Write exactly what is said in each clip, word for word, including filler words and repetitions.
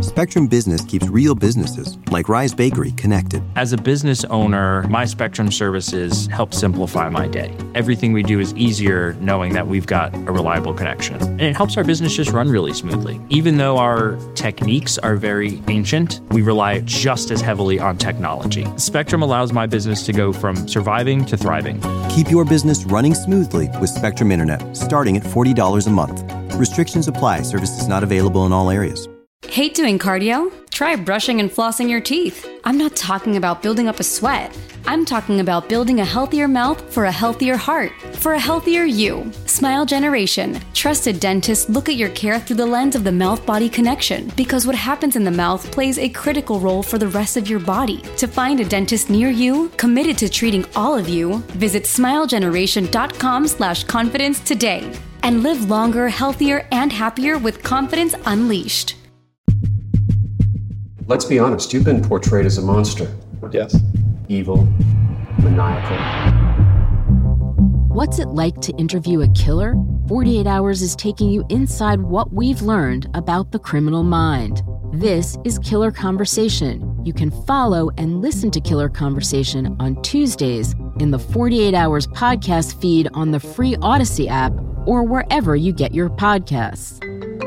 Spectrum Business keeps real businesses, like Rise Bakery, connected. As a business owner, my Spectrum services help simplify my day. Everything we do is easier knowing that we've got a reliable connection. And it helps our business just run really smoothly. Even though our techniques are very ancient, we rely just as heavily on technology. Spectrum allows my business to go from surviving to thriving. Keep your business running smoothly with Spectrum Internet, starting at forty dollars a month. Restrictions apply. Services not available in all areas. Hate doing cardio? Try brushing and flossing your teeth. I'm not talking about building up a sweat. I'm talking about building a healthier mouth for a healthier heart, for a healthier you. Smile Generation. Trusted dentists look at your care through the lens of the mouth-body connection, because what happens in the mouth plays a critical role for the rest of your body. To find a dentist near you, committed to treating all of you, visit smilegeneration.com slash confidence today. And live longer, healthier, and happier with confidence unleashed. Let's be honest, you've been portrayed as a monster. Yes. Evil, maniacal. What's it like to interview a killer? forty-eight hours is taking you inside what we've learned about the criminal mind. This is Killer Conversation. You can follow and listen to Killer Conversation on Tuesdays in the forty-eight hours podcast feed on the free Odyssey app or wherever you get your podcasts.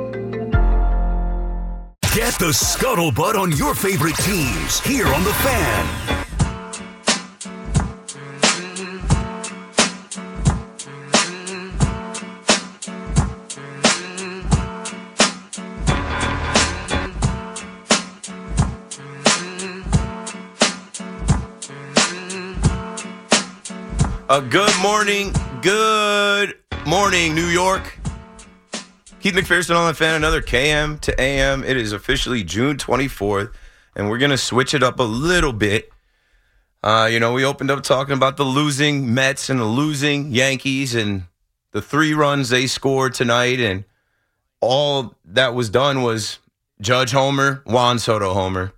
Get the scuttlebutt on your favorite teams here on The Fan. Uh, good morning, good morning, New York. Keith McPherson on The Fan, another K M to A M. It is officially June twenty-fourth, and we're going to switch it up a little bit. Uh, you know, we opened up talking about the losing Mets and the losing Yankees and the three runs they scored tonight, and all that was done was Judge homer, Juan Soto homer.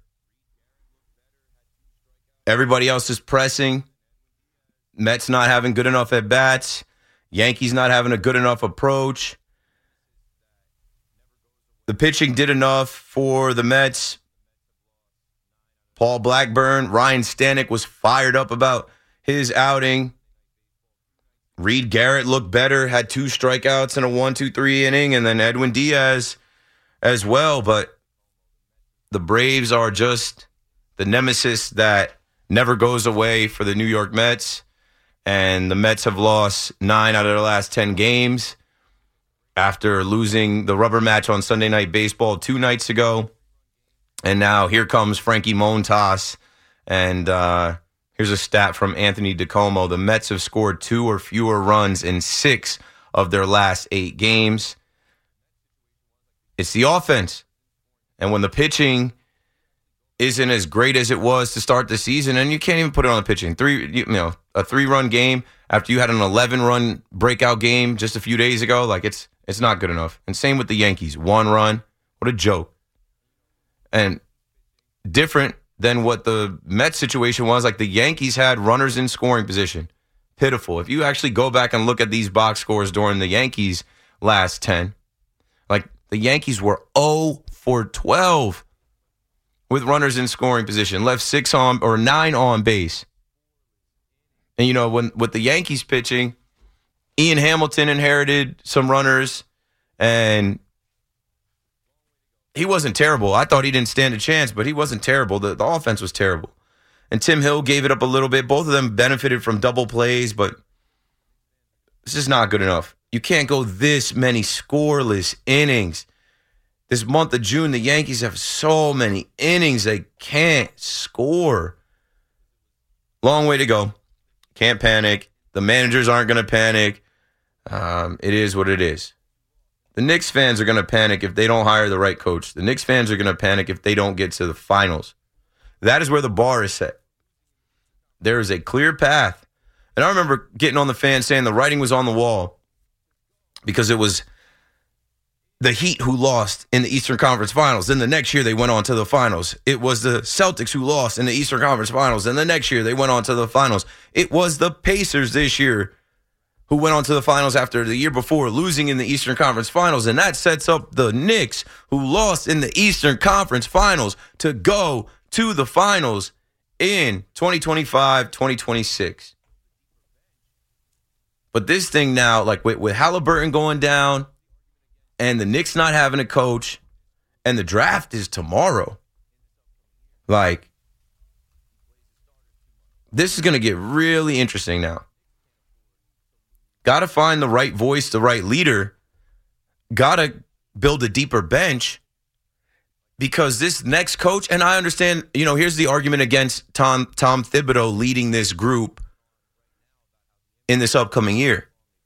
Everybody else is pressing. Mets not having good enough at-bats. Yankees not having a good enough approach. The pitching did enough for the Mets. Paul Blackburn, Ryan Stanek was fired up about his outing. Reed Garrett looked better, had two strikeouts in a one two three inning, and then Edwin Diaz as well. But the Braves are just the nemesis that never goes away for the New York Mets. And the Mets have lost nine out of their last ten games after losing the rubber match on Sunday Night Baseball two nights ago. And now here comes Frankie Montas. And uh, here's a stat from Anthony DiComo. The Mets have scored two or fewer runs in six of their last eight games. It's the offense. And when the pitching isn't as great as it was to start the season, and you can't even put it on the pitching. Three, you know, a three-run game after you had an eleven-run breakout game just a few days ago, like it's it's not good enough. And same with the Yankees. One run. What a joke. And different than what the Mets situation was. Like the Yankees had runners in scoring position. Pitiful. If you actually go back and look at these box scores during the Yankees' last ten, like the Yankees were oh for twelve with runners in scoring position. Left six on or nine on base. And, you know, when with the Yankees pitching, Ian Hamilton inherited some runners, and he wasn't terrible. I thought he didn't stand a chance, but he wasn't terrible. The, the offense was terrible. And Tim Hill gave it up a little bit. Both of them benefited from double plays, but this is not good enough. You can't go this many scoreless innings. This month of June, the Yankees have so many innings they can't score. Long way to go. Can't panic. The managers aren't going to panic. Um, it is what it is. The Knicks fans are going to panic if they don't hire the right coach. The Knicks fans are going to panic if they don't get to the finals. That is where the bar is set. There is a clear path. And I remember getting on the Fan saying the writing was on the wall because it was the Heat who lost in the Eastern Conference Finals. Then the next year they went on to the finals. It was the Celtics who lost in the Eastern Conference Finals. And the next year they went on to the finals. It was the Pacers this year who went on to the finals after the year before losing in the Eastern Conference Finals. And that sets up the Knicks, who lost in the Eastern Conference Finals, to go to the finals in twenty twenty-five, twenty twenty-six. But this thing now, like with, with Halliburton going down and the Knicks not having a coach and the draft is tomorrow, like, this is going to get really interesting now. Got to find the right voice, the right leader. Got to build a deeper bench, because this next coach, and I understand, you know, here's the argument against Tom, Tom Thibodeau leading this group in this upcoming year.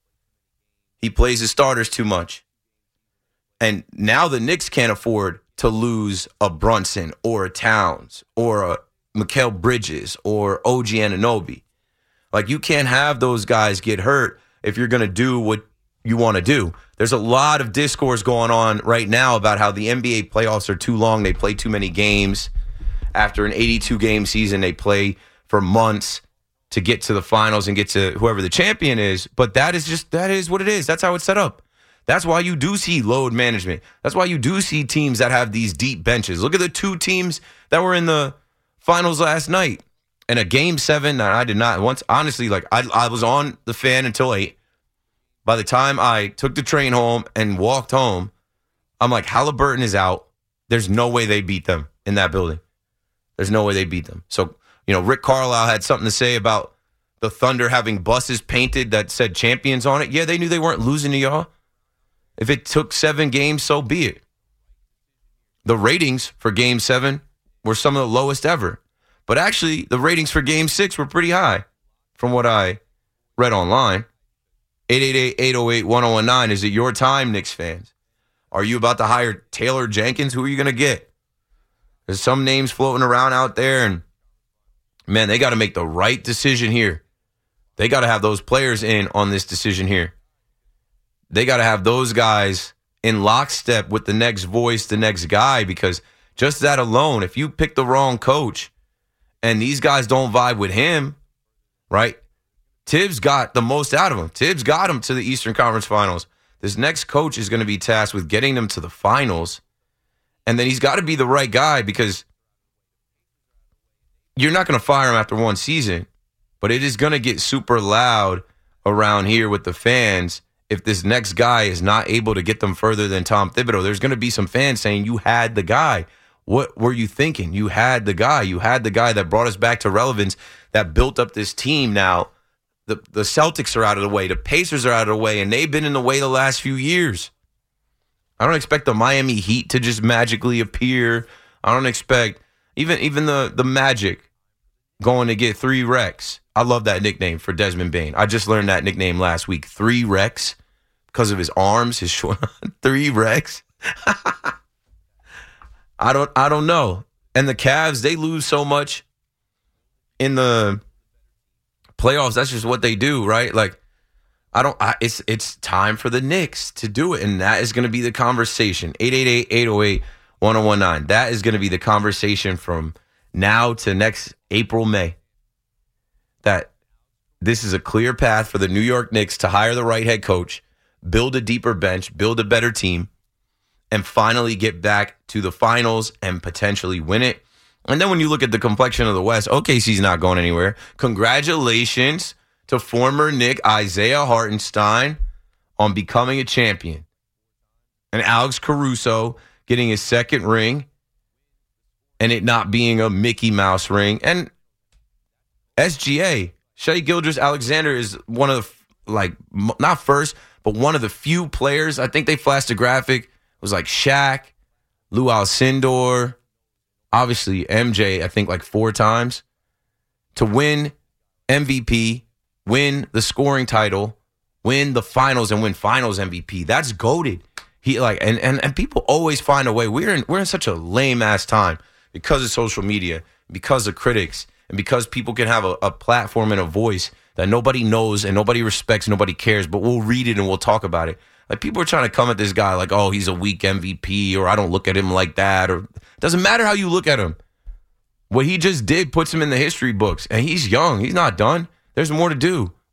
He plays his starters too much. And now the Knicks can't afford to lose a Brunson or a Towns or a Mikal Bridges or O G Anunoby. Like, you can't have those guys get hurt if you're going to do what you want to do. There's a lot of discourse going on right now about how the N B A playoffs are too long. They play too many games. After an eighty-two game season, they play for months to get to the finals and get to whoever the champion is. But that is just, that is what it is. That's how it's set up. That's why you do see load management. That's why you do see teams that have these deep benches. Look at the two teams that were in the finals last night. In a game seven, I did not once, honestly, like I, I was on the fan until eight. By the time I took the train home and walked home, I'm like, Halliburton is out. There's no way they beat them in that building. There's no way they beat them. So, you know, Rick Carlisle had something to say about the Thunder having buses painted that said champions on it. Yeah, they knew they weren't losing to y'all. If it took seven games, so be it. The ratings for game seven were some of the lowest ever. But actually, the ratings for game six were pretty high from what I read online. eight eight eight, eight oh eight, one oh one nine. Is it your time, Knicks fans? Are you about to hire Taylor Jenkins? Who are you going to get? There's some names floating around out there, and man, they got to make the right decision here. They got to have those players in on this decision here. They got to have those guys in lockstep with the next voice, the next guy, because just that alone, if you pick the wrong coach and these guys don't vibe with him, right? Tibbs got the most out of him. Tibbs got him to the Eastern Conference Finals. This next coach is going to be tasked with getting them to the finals. And then he's got to be the right guy, because you're not going to fire him after one season, but it is going to get super loud around here with the fans if this next guy is not able to get them further than Tom Thibodeau. There's going to be some fans saying, you had the guy. What were you thinking? You had the guy. You had the guy that brought us back to relevance, that built up this team. Now, the, the Celtics are out of the way. The Pacers are out of the way, and they've been in the way the last few years. I don't expect the Miami Heat to just magically appear. I don't expect even, even the, the Magic going to get three Rex. I love that nickname for Desmond Bane. I just learned that nickname last week. Three Rex, because of his arms, his short. Three Rex. I don't I don't know. And the Cavs, they lose so much in the playoffs. That's just what they do, right? Like, I don't I, it's it's time for the Knicks to do it, and that is going to be the conversation. eight eight eight, eight oh eight, one oh one nine. That is going to be the conversation from now to next April, May. That this is a clear path for the New York Knicks to hire the right head coach, build a deeper bench, build a better team, and finally get back to the finals and potentially win it. And then when you look at the complexion of the West, O K C's not going anywhere. Congratulations to former Knick Isaiah Hartenstein on becoming a champion. And Alex Caruso getting his second ring and it not being a Mickey Mouse ring. And S G A, Shai Gilgeous-Alexander, is one of the, like, not first, but one of the few players. I think they flashed a graphic. It was like Shaq, Lou Alcindor, obviously M J, I think like four times, to win M V P, win the scoring title, win the finals, and win finals M V P. That's goated. He like and, and and people always find a way. We're in we're in such a lame ass time because of social media, because of critics, and because people can have a, a platform and a voice that nobody knows and nobody respects, nobody cares, but we'll read it and we'll talk about it. Like, people are trying to come at this guy like, oh, he's a weak M V P, or I don't look at him like that, or it doesn't matter how you look at him. What he just did puts him in the history books, and he's young. He's not done. There's more to do.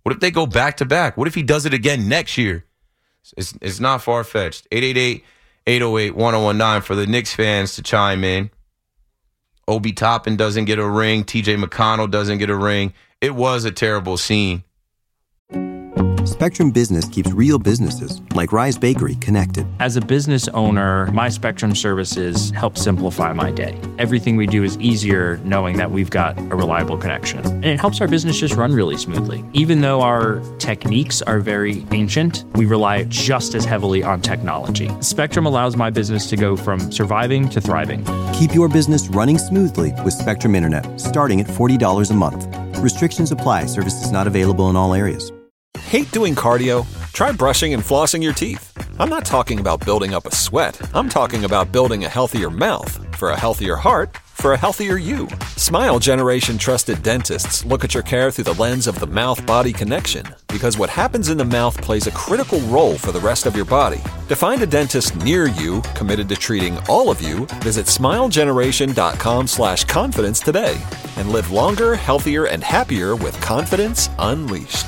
What if they go back to back? What if he does it again next year? It's, it's not far-fetched. eight eight eight, eight oh eight, one oh one nine for the Knicks fans to chime in. Obi Toppin doesn't get a ring. T J McConnell doesn't get a ring. It was a terrible scene. Spectrum Business keeps real businesses, like Rise Bakery, connected. As a business owner, my Spectrum services help simplify my day. Everything we do is easier knowing that we've got a reliable connection. And it helps our business just run really smoothly. Even though our techniques are very ancient, we rely just as heavily on technology. Spectrum allows my business to go from surviving to thriving. Keep your business running smoothly with Spectrum Internet, starting at forty dollars a month. Restrictions apply. Services not available in all areas. Hate doing cardio? Try brushing and flossing your teeth. I'm not talking about building up a sweat. I'm talking about building a healthier mouth for a healthier heart for a healthier you. Smile Generation trusted dentists look at your care through the lens of the mouth-body connection, because what happens in the mouth plays a critical role for the rest of your body. To find a dentist near you committed to treating all of you, visit smilegeneration.com slash confidence today and live longer, healthier, and happier with confidence unleashed.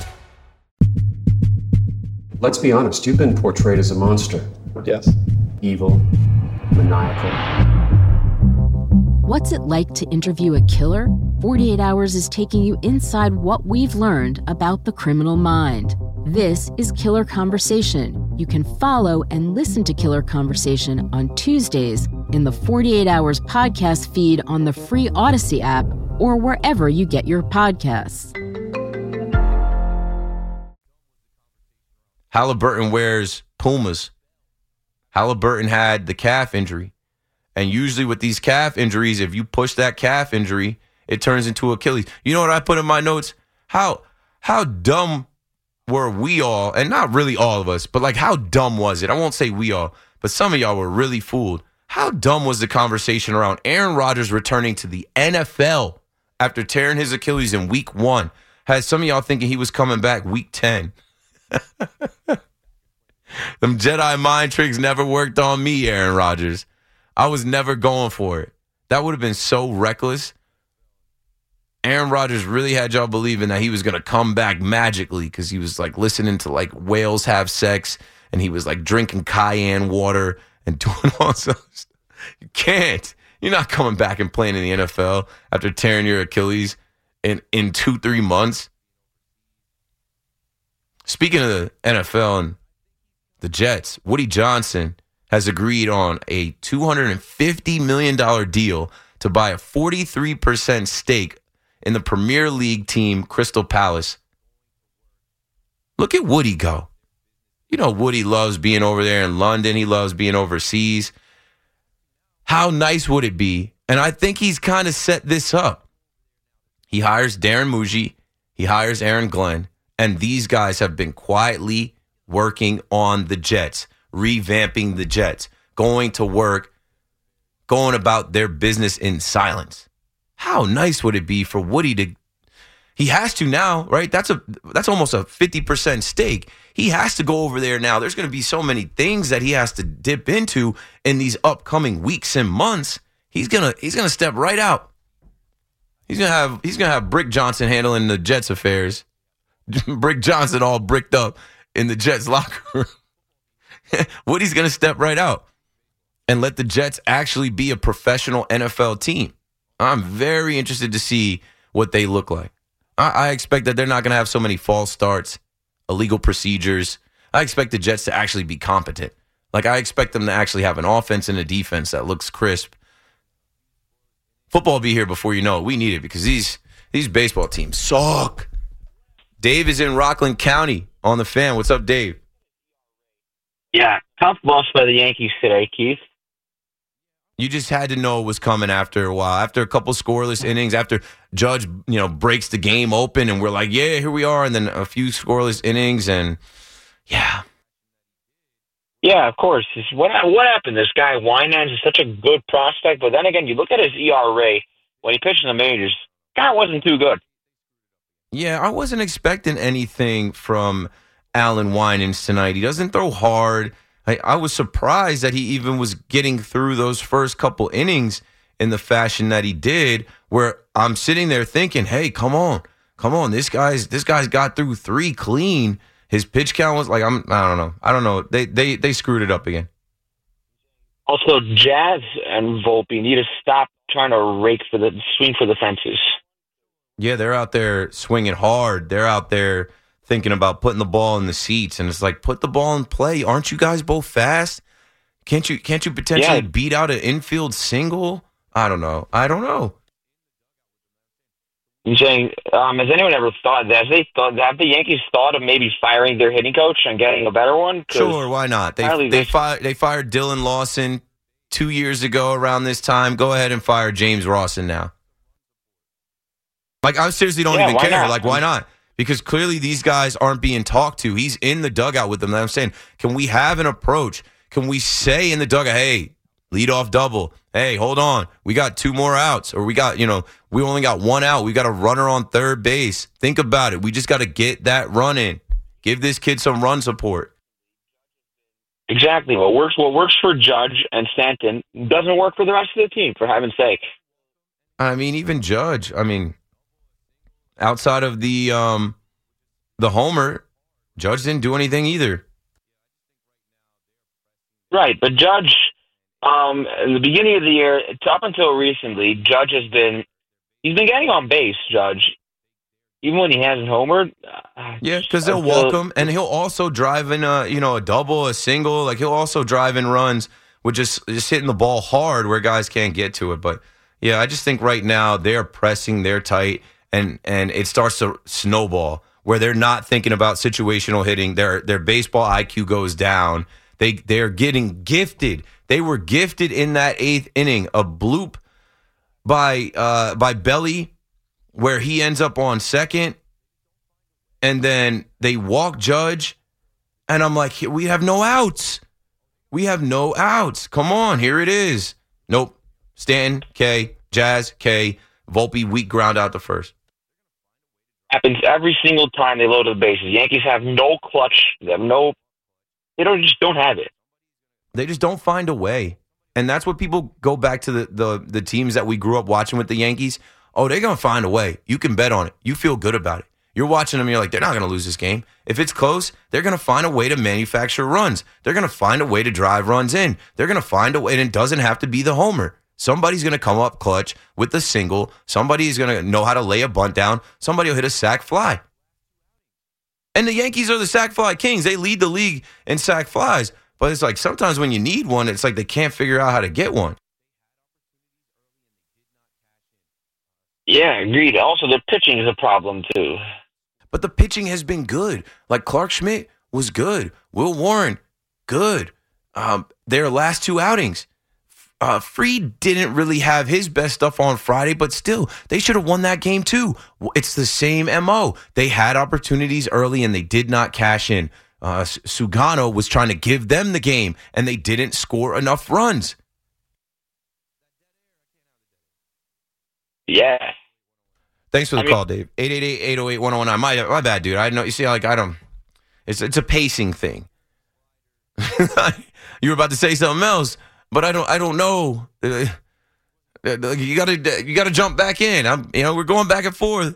Let's be honest, you've been portrayed as a monster. Yes. Evil, maniacal. What's it like to interview a killer? forty-eight hours is taking you inside what we've learned about the criminal mind. This is Killer Conversation. You can follow and listen to Killer Conversation on Tuesdays in the forty-eight hours podcast feed on the free Odyssey app or wherever you get your podcasts. Halliburton wears Pumas. Halliburton had the calf injury. And usually with these calf injuries, if you push that calf injury, it turns into Achilles. You know what I put in my notes? How how dumb were we all, and not really all of us, but like how dumb was it? I won't say we all, but some of y'all were really fooled. How dumb was the conversation around Aaron Rodgers returning to the N F L after tearing his Achilles in week one? Had some of y'all thinking he was coming back week ten. Them Jedi mind tricks never worked on me, Aaron Rodgers. I was never going for it. That would have been so reckless. Aaron Rodgers really had y'all believing that he was going to come back magically because he was like listening to like whales have sex and he was like drinking cayenne water and doing all this stuff. You can't. You're not coming back and playing in the N F L after tearing your Achilles in, in two, three months. Speaking of the N F L and the Jets, Woody Johnson has agreed on a two hundred fifty million dollars deal to buy a forty-three percent stake in the Premier League team, Crystal Palace. Look at Woody go. You know, Woody loves being over there in London. He loves being overseas. How nice would it be? And I think he's kind of set this up. He hires Darren Muji. He hires Aaron Glenn. And these guys have been quietly working on the Jets, revamping the Jets, going to work, going about their business in silence. How nice would it be for Woody to, he has to now, right? That's a that's almost a fifty percent stake. He has to go over there now. There's going to be so many things that he has to dip into in these upcoming weeks and months. He's going to he's going to step right out. He's going to have he's going to have Brick Johnson handling the Jets affairs. Brick Johnson all bricked up in the Jets locker room. Woody's going to step right out and let the Jets actually be a professional N F L team. I'm very interested to see what they look like. I, I expect that they're not going to have so many false starts, illegal procedures. I expect the Jets to actually be competent. Like, I expect them to actually have an offense and a defense that looks crisp. Football will be here before you know it. We need it because these these baseball teams suck. Dave is in Rockland County on the Fan. What's up, Dave? Yeah, tough loss by the Yankees today, Keith. You just had to know it was coming after a while. After a couple scoreless innings, after Judge, you know, breaks the game open, and we're like, yeah, here we are, and then a few scoreless innings, and yeah. Yeah, of course. What what happened? This guy, Winans, is such a good prospect, but then again, you look at his E R A when he pitched in the majors, guy wasn't too good. Yeah, I wasn't expecting anything from Alan Winans tonight. He doesn't throw hard. I, I was surprised that he even was getting through those first couple innings in the fashion that he did, where I'm sitting there thinking, hey, come on. Come on, this guy's this guy's got through three clean. His pitch count was like I'm. I don't know. I don't know. They they they screwed it up again. Also, Jazz and Volpe need to stop trying to rake for the swing for the fences. Yeah, they're out there swinging hard. They're out there thinking about putting the ball in the seats, and it's like, put the ball in play. Aren't you guys both fast? Can't you can't you potentially Yeah. beat out an infield single? I don't know. I don't know. I'm saying, um, has anyone ever thought that? Have they thought have the Yankees thought of maybe firing their hitting coach and getting a better one? 'Cause Sure, why not? They apparently they they- fired they fired Dylan Lawson two years ago around this time. Go ahead and fire James Rawson now. Like, I seriously don't Yeah, even why care. not? Like, why not? Because clearly these guys aren't being talked to. He's in the dugout with them. I'm saying, can we have an approach? Can we say in the dugout, hey, lead off double. Hey, hold on. We got two more outs. Or we got, you know, we only got one out. We got a runner on third base. Think about it. We just got to get that run in. Give this kid some run support. Exactly. What works what works for Judge and Stanton doesn't work for the rest of the team, for heaven's sake. I mean, even Judge, I mean, outside of the um, the homer, Judge didn't do anything either. Right, but Judge, um, in the beginning of the year, up until recently, Judge has been, he's been getting on base, Judge, even when he hasn't homered. Uh, Yeah, because they'll until- walk him, and he'll also drive in a, you know, a double, a single. Like, he'll also drive in runs with just, just hitting the ball hard where guys can't get to it. But, yeah, I just think right now they're pressing, they're tight, and and it starts to snowball where they're not thinking about situational hitting. Their their baseball I Q goes down. They they're getting gifted. They were gifted in that eighth inning, a bloop by uh, by Belly, where he ends up on second, and then they walk Judge, and I'm like, we have no outs. We have no outs. Come on, here it is. Nope. Stanton, K, Jazz, K, Volpe, weak ground out to first. Happens every single time they load the bases. Yankees have no clutch. They have no, they don't just don't have it. They just don't find a way. And that's what people go back to the, the, the teams that we grew up watching with the Yankees. Oh, they're going to find a way. You can bet on it. You feel good about it. You're watching them, you're like, they're not going to lose this game. If it's close, they're going to find a way to manufacture runs. They're going to find a way to drive runs in. They're going to find a way, and it doesn't have to be the homer. Somebody's going to come up clutch with the single. Somebody is going to know how to lay a bunt down. Somebody will hit a sac fly. And the Yankees are the sac fly kings. They lead the league in sac flies. But it's like sometimes when you need one, it's like they can't figure out how to get one. Yeah, agreed. Also, their pitching is a problem, too. But the pitching has been good. Like Clark Schmidt was good. Will Warren, good. Um, their last two outings. Uh, Fried didn't really have his best stuff on Friday, but still, they should have won that game too. It's the same M O. They had opportunities early and they did not cash in. Uh, Sugano was trying to give them the game, and they didn't score enough runs. Yeah. Thanks for the I mean- call, Dave. eight eight eight, eight oh eight, one oh one nine. My, my bad, dude. I know. You see, like, I don't. It's it's a pacing thing. You were about to say something else, but I don't. I don't know. Uh, You gotta. You gotta jump back in. I'm. You know, we're going back and forth.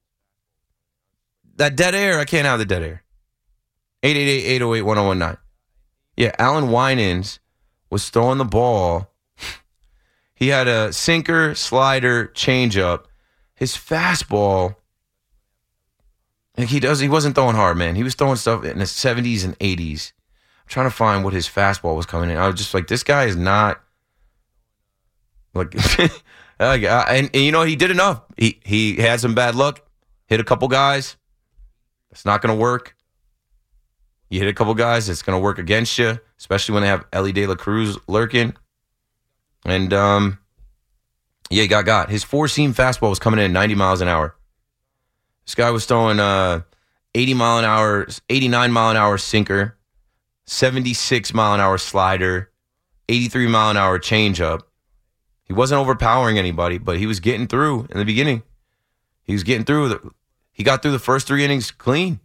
That dead air. I can't have the dead air. eight eight eight, eight oh eight, one oh one nine. Yeah, Alan Winans was throwing the ball. He had a sinker, slider, changeup. His fastball, like he does, he wasn't throwing hard, man. He was throwing stuff in the seventies and eighties. I'm trying to find what his fastball was coming in. I was just like, this guy is not like, and, and you know, he did enough. He he had some bad luck, hit a couple guys. It's not going to work. You hit a couple guys, it's going to work against you, especially when they have Ellie De La Cruz lurking. And um. Yeah, he got got. His four-seam fastball was coming in at ninety miles an hour. This guy was throwing uh, eighty mile an hour, eighty-nine mile an hour sinker, seventy-six mile an hour slider, eighty-three mile an hour changeup. He wasn't overpowering anybody, but he was getting through in the beginning. He was getting through. The, he got through the first three innings clean.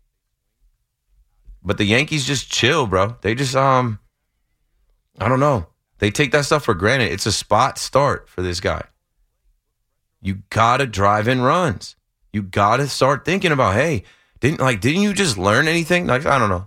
But the Yankees just chill, bro. They just, um, I don't know. They take that stuff for granted. It's a spot start for this guy. You got to drive in runs. You got to start thinking about, hey, didn't like didn't you just learn anything? Like, I don't know.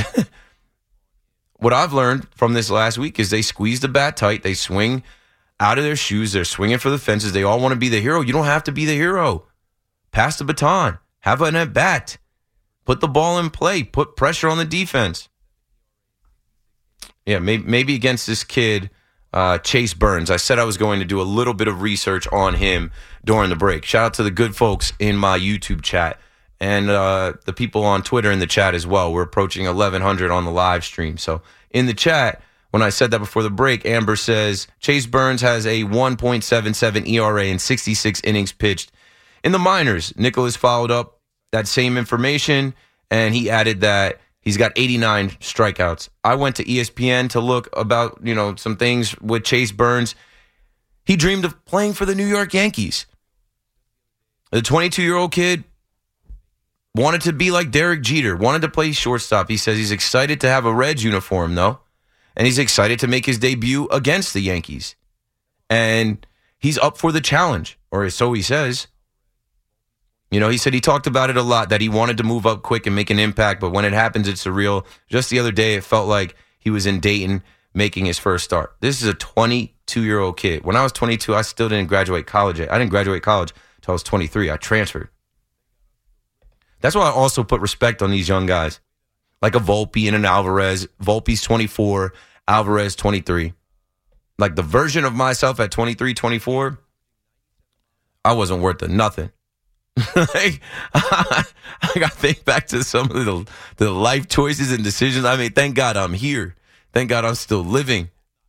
What I've learned from this last week is they squeeze the bat tight. They swing out of their shoes. They're swinging for the fences. They all want to be the hero. You don't have to be the hero. Pass the baton. Have an at bat. Put the ball in play. Put pressure on the defense. Yeah, maybe, maybe against this kid, uh, Chase Burns. I said I was going to do a little bit of research on him during the break. Shout out to the good folks in my YouTube chat and uh, the people on Twitter in the chat as well. We're approaching eleven hundred on the live stream. So in the chat, when I said that before the break, Amber says, Chase Burns has a one point seven seven E R A in sixty-six innings pitched in the minors. Nicholas followed up that same information, and he added that he's got eighty-nine strikeouts. I went to E S P N to look about, you know, some things with Chase Burns. He dreamed of playing for the New York Yankees. The twenty-two-year-old kid wanted to be like Derek Jeter, wanted to play shortstop. He says he's excited to have a Reds uniform, though, and he's excited to make his debut against the Yankees. And he's up for the challenge, or so he says. You know, he said he talked about it a lot, that he wanted to move up quick and make an impact, but when it happens, it's surreal. Just the other day, it felt like he was in Dayton making his first start. This is a twenty-two-year-old kid. When I was twenty-two, I still didn't graduate college yet. I didn't graduate college until I was twenty-three. I transferred. That's why I also put respect on these young guys, like a Volpe and an Alvarez. Volpe's twenty-four, Alvarez twenty-three. Like the version of myself at twenty-three, twenty-four, I wasn't worth a nothing. like, I, I got to think back to some of the, the life choices and decisions. I mean, thank God I'm here. Thank God I'm still living.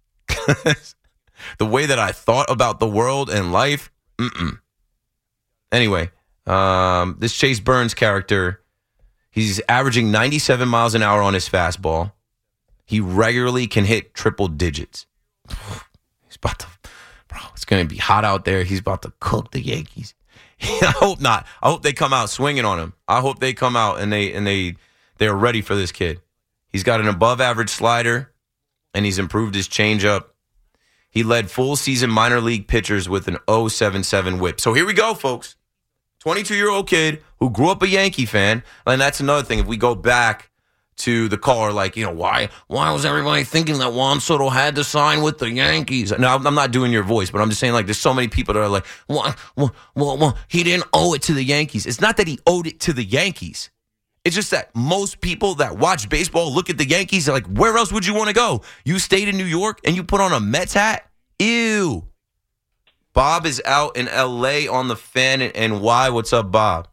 The way that I thought about the world and life, mm-mm. Anyway, um, this Chase Burns character, he's averaging ninety-seven miles an hour on his fastball. He regularly can hit triple digits. He's about to, bro, it's going to be hot out there. He's about to cook the Yankees. I hope not. I hope they come out swinging on him. I hope they come out and they and they they're ready for this kid. He's got an above average slider, and he's improved his changeup. He led full season minor league pitchers with an oh seven seven whip. So here we go, folks. twenty-two-year-old kid who grew up a Yankee fan, and that's another thing. If we go back to the caller, like, you know, why why was everybody thinking that Juan Soto had to sign with the Yankees? No, I'm not doing your voice, but I'm just saying, like, there's so many people that are like, well, well, well, well, he didn't owe it to the Yankees. It's not that he owed it to the Yankees. It's just that most people that watch baseball look at the Yankees, they're like, where else would you want to go? You stayed in New York and you put on a Mets hat? Ew. Bob is out in L A on the Fan and why? What's up, Bob?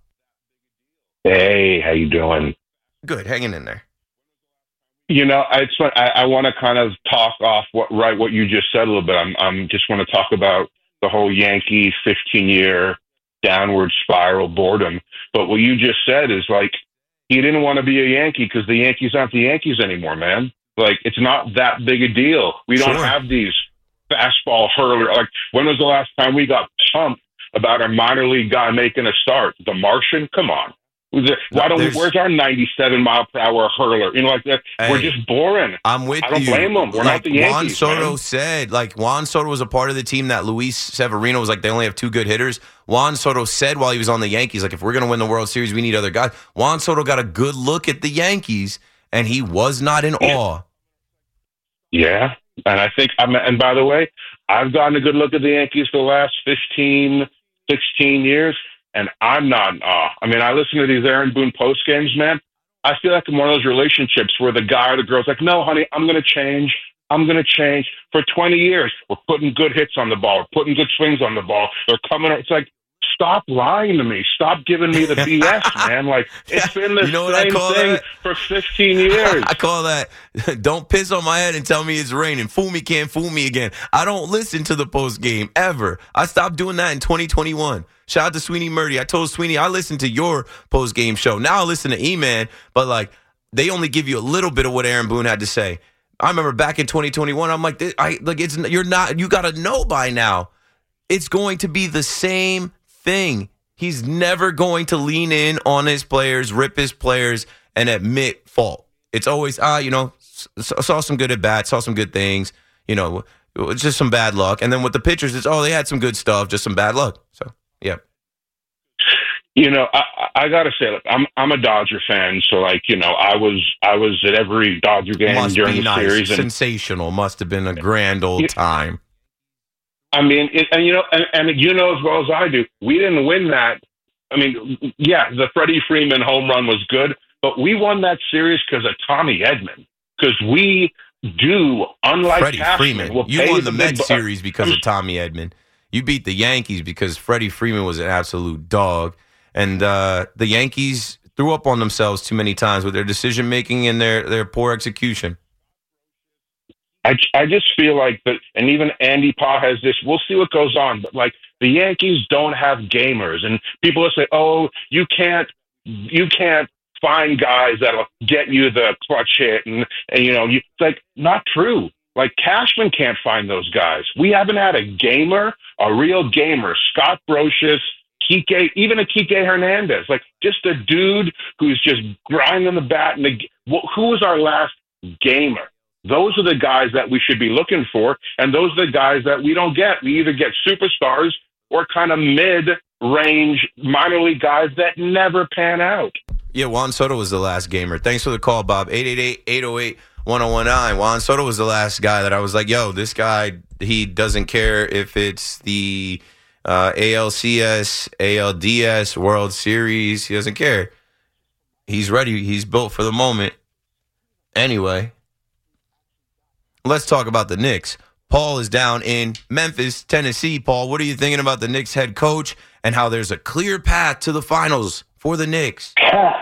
Hey, how you doing? Good, hanging in there. You know, I just want, I, I want to kind of talk off what right what you just said a little bit. I'm I'm just want to talk about the whole Yankee fifteen-year downward spiral boredom. But what you just said is like he didn't want to be a Yankee because the Yankees aren't the Yankees anymore, man. Like it's not that big a deal. We don't Sure. have these fastball hurler. Like when was the last time we got pumped about a minor league guy making a start? The Martian? Come on. Why don't we, where's our ninety-seven mile per hour hurler? You know, like that. Hey, we're just boring. I'm with you. I don't you. blame them. We're like not the Yankees. Juan Soto man. said, like Juan Soto was a part of the team that Luis Severino was like, they only have two good hitters. Juan Soto said while he was on the Yankees, like, if we're going to win the World Series, we need other guys. Juan Soto got a good look at the Yankees, and he was not in yeah. awe. Yeah. And I think, I'm, and by the way, I've gotten a good look at the Yankees for the last fifteen, sixteen years. And I'm not in awe. I mean, I listen to these Aaron Boone post games, man. I feel like I'm one of those relationships where the guy or the girl's like, no, honey, I'm going to change. I'm going to change. For twenty years, we're putting good hits on the ball. We're putting good swings on the ball. They're coming. It's like, stop lying to me. Stop giving me the B S, man. Like, it's been the You know what I same call thing that? for fifteen years. I call that, don't piss on my head and tell me it's raining. Fool me can't fool me again. I don't listen to the post game ever. I stopped doing that in twenty twenty-one. Shout out to Sweeney Murdy. I told Sweeney I listened to your post game show. Now I listen to E-Man, but like they only give you a little bit of what Aaron Boone had to say. I remember back in twenty twenty-one, I'm like, I like it's you're not you got to know by now. It's going to be the same thing. He's never going to lean in on his players, rip his players, and admit fault. It's always, ah, you know, saw some good at bats, saw some good things, you know, it's just some bad luck. And then with the pitchers, it's, oh, they had some good stuff, just some bad luck. So, yeah. You know, I, I gotta say, look, I'm I'm a Dodger fan, so like, you know, I was I was at every Dodger game must during be the nice. series. And, sensational. Must have been a grand old time. I mean, it, and you know, and, and you know as well as I do, we didn't win that. I mean, yeah, the Freddie Freeman home run was good, but we won that series because of Tommy Edman. Because we do, unlike Freddie Cashman, Freeman. we'll You won the big Mets bu- series because I'm of Tommy Edman. You beat the Yankees because Freddie Freeman was an absolute dog. And uh, the Yankees threw up on themselves too many times with their decision-making and their, their poor execution. I, I just feel like that, and even Andy Pa has this, we'll see what goes on, but like the Yankees don't have gamers, and people will say, oh, you can't, you can't find guys that'll get you the clutch hit, and, and you know, you, it's like, not true. Like Cashman can't find those guys. We haven't had a gamer, a real gamer, Scott Brocious, Kike, even a Kike Hernandez, like just a dude who's just grinding the bat. And the, who was our last gamer? Those are the guys that we should be looking for, and those are the guys that we don't get. We either get superstars or kind of mid-range minor league guys that never pan out. Yeah, Juan Soto was the last gamer. Thanks for the call, Bob. eight eight eight, eight oh eight, one oh one nine. Juan Soto was the last guy that I was like, yo, this guy, he doesn't care if it's the uh, A L C S, A L D S, World Series. He doesn't care. He's ready. He's built for the moment. Anyway, let's talk about the Knicks. Paul is down in Memphis, Tennessee. Paul, what are you thinking about the Knicks head coach and how there's a clear path to the finals for the Knicks?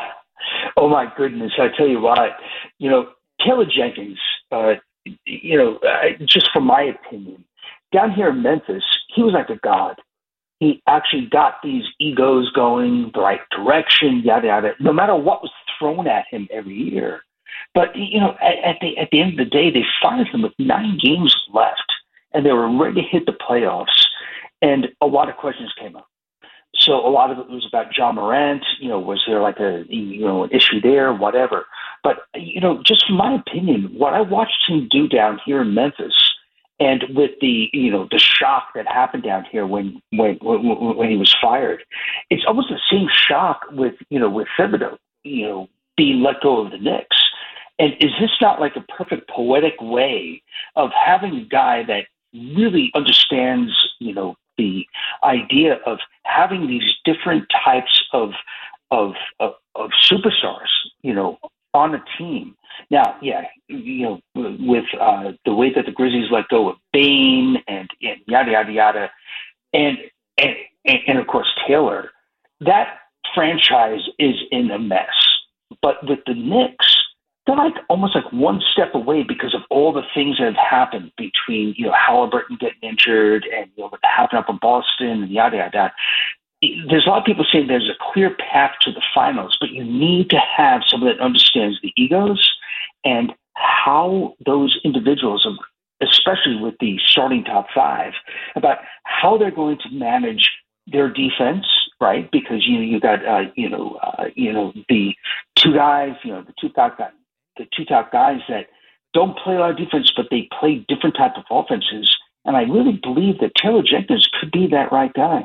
Oh, my goodness. I tell you what, you know, Taylor Jenkins, uh, you know, uh, just from my opinion, down here in Memphis, he was like a god. He actually got these egos going the right direction, yada, yada, no matter what was thrown at him every year. But, you know, at, at the at the end of the day, they fired him with nine games left, and they were ready to hit the playoffs. And a lot of questions came up. So a lot of it was about Ja Morant. You know, was there like a you know an issue there, whatever. But you know, just from my opinion, what I watched him do down here in Memphis, and with the you know the shock that happened down here when when when, when he was fired, it's almost the same shock with you know with Thibodeau, you know, being let go of the Knicks. And is this not like a perfect poetic way of having a guy that really understands, you know, the idea of having these different types of of of, of superstars, you know, on a team? Now, yeah, you know, with uh, the way that the Grizzlies let go of Bane and, and yada yada yada, and, and and of course Taylor, that franchise is in a mess. But with the Knicks, they're like almost like one step away because of all the things that have happened between, you know, Halliburton getting injured and, you know, what happened up in Boston and yada, yada. There's a lot of people saying there's a clear path to the finals, but you need to have someone that understands the egos and how those individuals, especially with the starting top five, about how they're going to manage their defense, right? Because, you know, you got, uh, you know, uh, you know, the two guys, you know, the two top guys, the two top guys that don't play a lot of defense, but they play different type of offenses. And I really believe that Taylor Jenkins could be that right guy.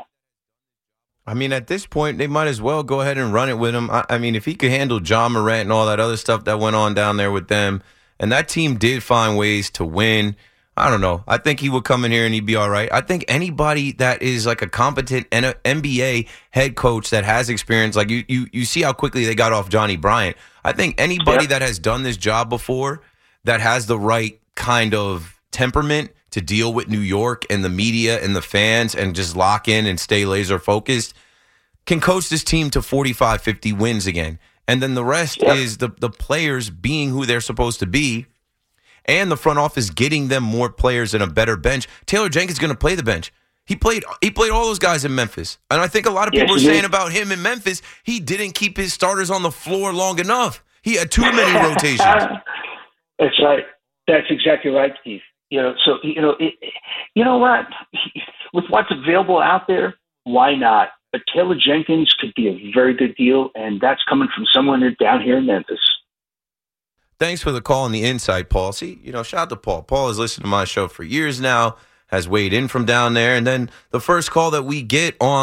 I mean, at this point, they might as well go ahead and run it with him. I, I mean, if he could handle Ja Morant and all that other stuff that went on down there with them, and that team did find ways to win, I don't know. I think he would come in here and he'd be all right. I think anybody that is like a competent N B A head coach that has experience, like you you, you see how quickly they got off Johnny Bryant. I think anybody yeah. that has done this job before, that has the right kind of temperament to deal with New York and the media and the fans and just lock in and stay laser focused, can coach this team to forty-five, fifty wins again. And then the rest yeah. is the, the players being who they're supposed to be, and the front office getting them more players and a better bench. Taylor Jenkins is going to play the bench. He played He played all those guys in Memphis. And I think a lot of people yes, are saying did. about him in Memphis, he didn't keep his starters on the floor long enough. He had too many rotations. That's right. That's exactly right, Keith. You know, so, you know, it, you know what? With what's available out there, why not? But Taylor Jenkins could be a very good deal, and that's coming from someone down here in Memphis. Thanks for the call and the insight, Paul. See, you know, shout out to Paul. Paul has listened to my show for years now, has weighed in from down there. And then the first call that we get on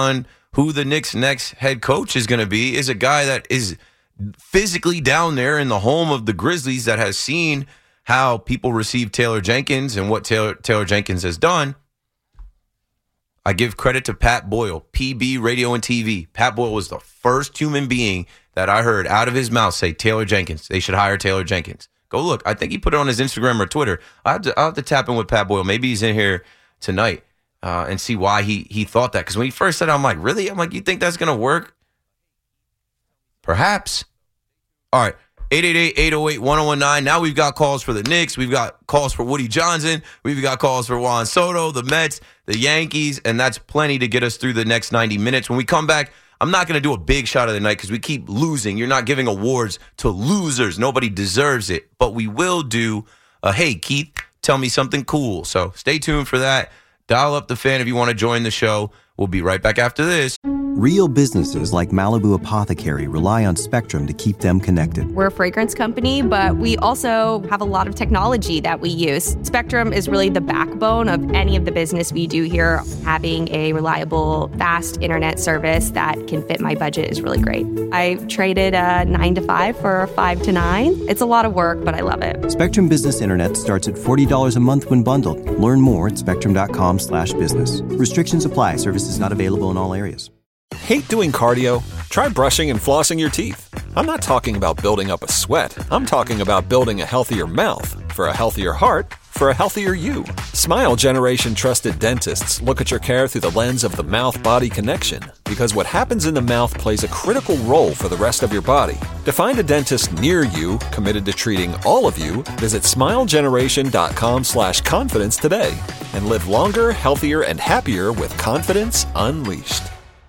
who the Knicks' next head coach is going to be is a guy that is physically down there in the home of the Grizzlies that has seen how people receive Taylor Jenkins and what Taylor, Taylor Jenkins has done. I give credit to Pat Boyle, P B Radio and T V. Pat Boyle was the first human being that I heard out of his mouth say Taylor Jenkins. They should hire Taylor Jenkins. Go look. I think he put it on his Instagram or Twitter. I have to, I'll have to tap in with Pat Boyle. Maybe he's in here tonight uh, and see why he he thought that. Because when he first said it, I'm like, really? I'm like, you think that's going to work? Perhaps. All right. eight eight eight, eight oh eight, one oh one nine. Now we've got calls for the Knicks. We've got calls for Woody Johnson. We've got calls for Juan Soto, the Mets, the Yankees, and that's plenty to get us through the next ninety minutes. When we come back, I'm not going to do a big shot of the night because we keep losing. You're not giving awards to losers. Nobody deserves it. But we will do a, hey, Keith, tell me something cool. So stay tuned for that. Dial up the fan if you want to join the show. We'll be right back after this. Real businesses like Malibu Apothecary rely on Spectrum to keep them connected. We're a fragrance company, but we also have a lot of technology that we use. Spectrum is really the backbone of any of the business we do here. Having a reliable, fast internet service that can fit my budget is really great. I traded a nine to five for a five to nine. It's a lot of work, but I love it. Spectrum Business Internet starts at forty dollars a month when bundled. Learn more at spectrum.com slash business. Restrictions apply. Services not available in all areas. Hate doing cardio? Try brushing and flossing your teeth. I'm not talking about building up a sweat. I'm talking about building a healthier mouth for a healthier heart for a healthier you. Smile Generation trusted dentists look at your care through the lens of the mouth-body connection because what happens in the mouth plays a critical role for the rest of your body. To find a dentist near you committed to treating all of you, visit smilegeneration.com slash confidence today and live longer, healthier, and happier with confidence unleashed.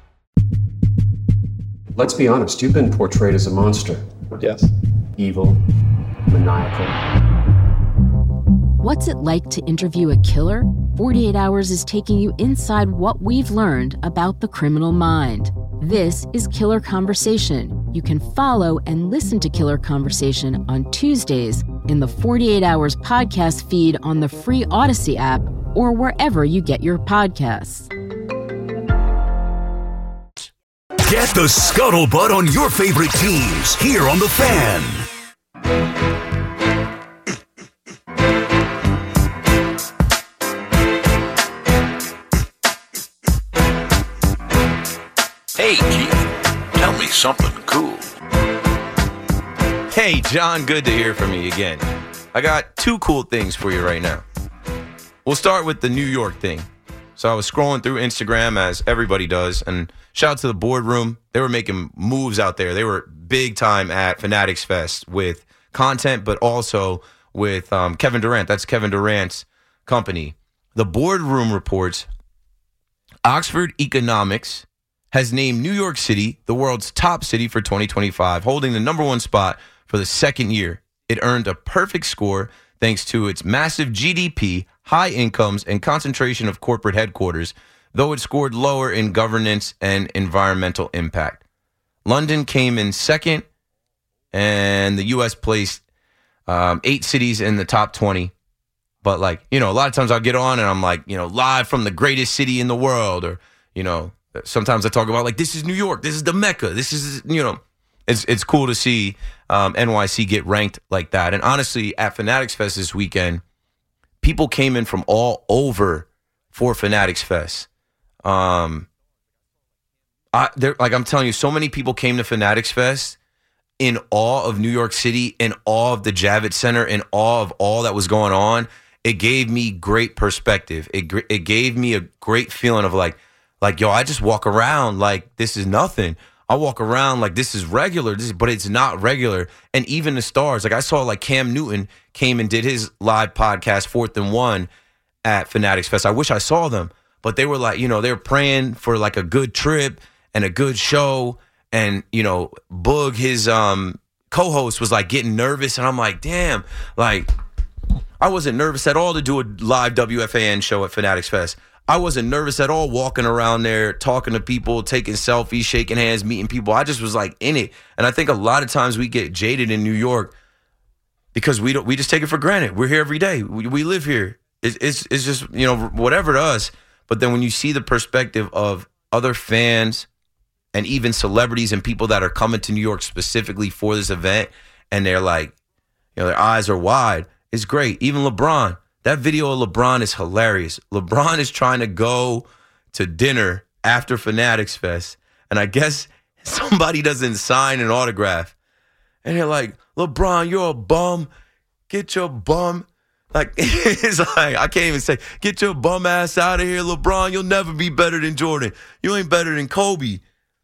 Let's be honest, you've been portrayed as a monster. Yes. Evil, maniacal. What's it like to interview a killer? forty-eight hours is taking you inside what we've learned about the criminal mind. This is Killer Conversation. You can follow and listen to Killer Conversation on Tuesdays in the forty-eight hours podcast feed on the free Odyssey app or wherever you get your podcasts. Get the scuttlebutt on your favorite teams here on The Fan. Hey, Keith, tell me something cool. Hey, John, good to hear from you again. I got two cool things for you right now. We'll start with the New York thing. So I was scrolling through Instagram, as everybody does, and shout out to the boardroom. They were making moves out there. They were big time at Fanatics Fest with content, but also with um, Kevin Durant. That's Kevin Durant's company. The boardroom reports Oxford Economics has named New York City the world's top city for twenty twenty-five, holding the number one spot for the second year. It earned a perfect score thanks to its massive G D P, high incomes, and concentration of corporate headquarters, though it scored lower in governance and environmental impact. London came in second, and the U S placed um, eight cities in the top twenty. But, like, you know, a lot of times I'll get on and I'm like, you know, live from the greatest city in the world. Or, you know, sometimes I talk about, like, this is New York. This is the Mecca. This is, you know, it's it's cool to see um, N Y C get ranked like that. And honestly, at Fanatics Fest this weekend, people came in from all over for Fanatics Fest. Um, I there like I'm telling you, so many people came to Fanatics Fest in awe of New York City, in awe of the Javits Center, in awe of all that was going on. It gave me great perspective. It it gave me a great feeling of like, like yo, I just walk around like this is nothing. I walk around like this is regular, this is, but it's not regular. And even the stars, like I saw like Cam Newton came and did his live podcast, Fourth and One, at Fanatics Fest. I wish I saw them, but they were like, you know, they were praying for like a good trip and a good show. And, you know, Boog, his um, co-host, was like getting nervous. And I'm like, damn, like I wasn't nervous at all to do a live W F A N show at Fanatics Fest. I wasn't nervous at all walking around there, talking to people, taking selfies, shaking hands, meeting people. I just was like in it. And I think a lot of times we get jaded in New York because we don't. We just take it for granted. We're here every day. We, we live here. It's, it's it's just, you know, whatever to us. But then when you see the perspective of other fans and even celebrities and people that are coming to New York specifically for this event, and they're like, you know, their eyes are wide. It's great. Even LeBron, that video of LeBron is hilarious. LeBron is trying to go to dinner after Fanatics Fest, and I guess somebody doesn't sign an autograph. And they're like, LeBron, you're a bum. Get your bum. Like, it's like, I can't even say, get your bum ass out of here, LeBron. You'll never be better than Jordan. You ain't better than Kobe.